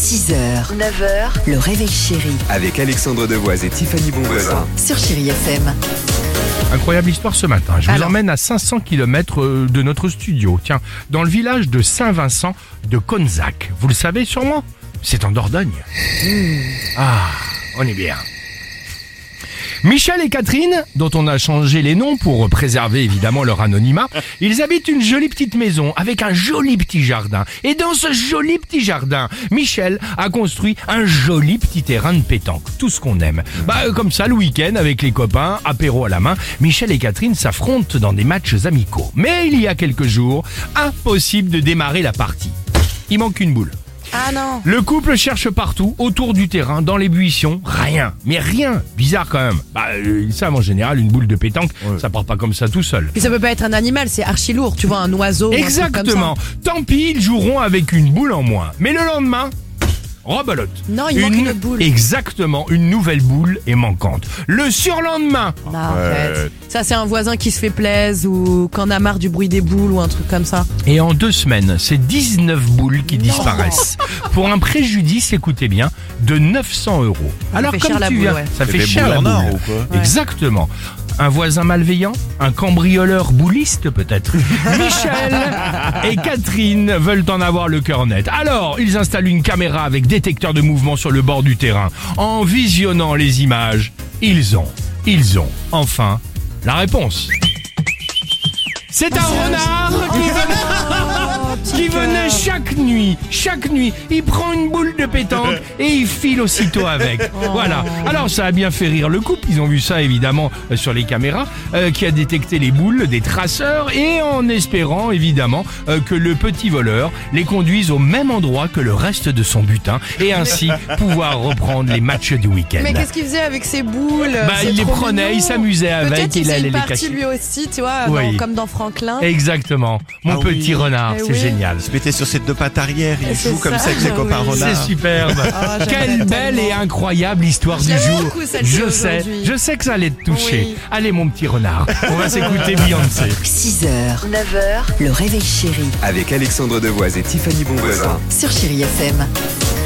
6h, 9h, le réveil chéri Avec Alexandre Devoise et Tiffany Bonvoisin. sur Chéri FM. Incroyable histoire ce matin. Je vous emmène à 500 km de notre studio. Tiens, dans le village de Saint-Vincent de Conzac. Vous le savez sûrement, c'est en Dordogne. Ah, on est bien. Michel et Catherine, dont on a changé les noms pour préserver évidemment leur anonymat, ils habitent une jolie petite maison avec un joli petit jardin. Et dans ce joli petit jardin, Michel a construit un joli petit terrain de pétanque. Tout ce qu'on aime. Comme ça, le week-end, avec les copains, apéro à la main, Michel et Catherine s'affrontent dans des matchs amicaux. Mais il y a quelques jours, impossible de démarrer la partie. Il manque une boule. Ah non. Le couple cherche partout, autour du terrain, dans les buissons, rien. Mais rien. Bizarre quand même. Ils savent en général, une boule de pétanque, ça part pas comme ça tout seul. Puis ça peut pas être un animal, c'est archi lourd, tu vois, un oiseau. Exactement. Un truc Tant pis, ils joueront avec une boule en moins. Mais le lendemain, rebelote. Non, il manque une boule. Exactement, une nouvelle boule est manquante. Le surlendemain. comme ça. Non, arrête. Ça, c'est un voisin qui se fait plaisir ou qu'on a marre du bruit des boules ou un truc comme ça. Et en 2 semaines, c'est 19 boules qui disparaissent. Pour un préjudice, écoutez bien, de 900 €. Alors fait comme cher la tu boule, viens, ouais. ça fait des cher la boules en or boule. ou quoi? Exactement. Un voisin malveillant, un cambrioleur bouliste peut-être. Michel et Catherine veulent en avoir le cœur net. Alors, ils installent une caméra avec détecteur de mouvement sur le bord du terrain. En visionnant les images, ils ont enfin la réponse. C'est un renard qui venait chaque nuit, il prend une boule de pétanque et il file aussitôt avec. Voilà. Alors ça a bien fait rire le couple, ils ont vu ça évidemment sur les caméras, qui a détecté les boules des traceurs et en espérant évidemment que le petit voleur les conduise au même endroit que le reste de son butin et ainsi pouvoir reprendre les matchs du week-end. Mais qu'est-ce qu'il faisait avec ses boules? Il les prenait, il s'amusait avec, Peut-être qu'il il faisait allait une les partie cacher. lui aussi, tu vois, Oui. comme dans Franklin. Exactement. Mon petit renard, Eh c'est oui. génial. Il se mettait sur ses 2 pattes arrière, il C'est joue comme ça, ça avec ses copains oui. renards. C'est superbe. j'aimerais Quelle belle tellement. et incroyable histoire du l'aime jour. beaucoup, celle-ci aujourd'hui. Je sais que ça allait te toucher. Oui. Allez mon petit renard, on va s'écouter Beyoncé. 6h, 9h, le réveil chéri Avec Alexandre Devoise et Tiffany Bonvoisin. sur Chéri FM.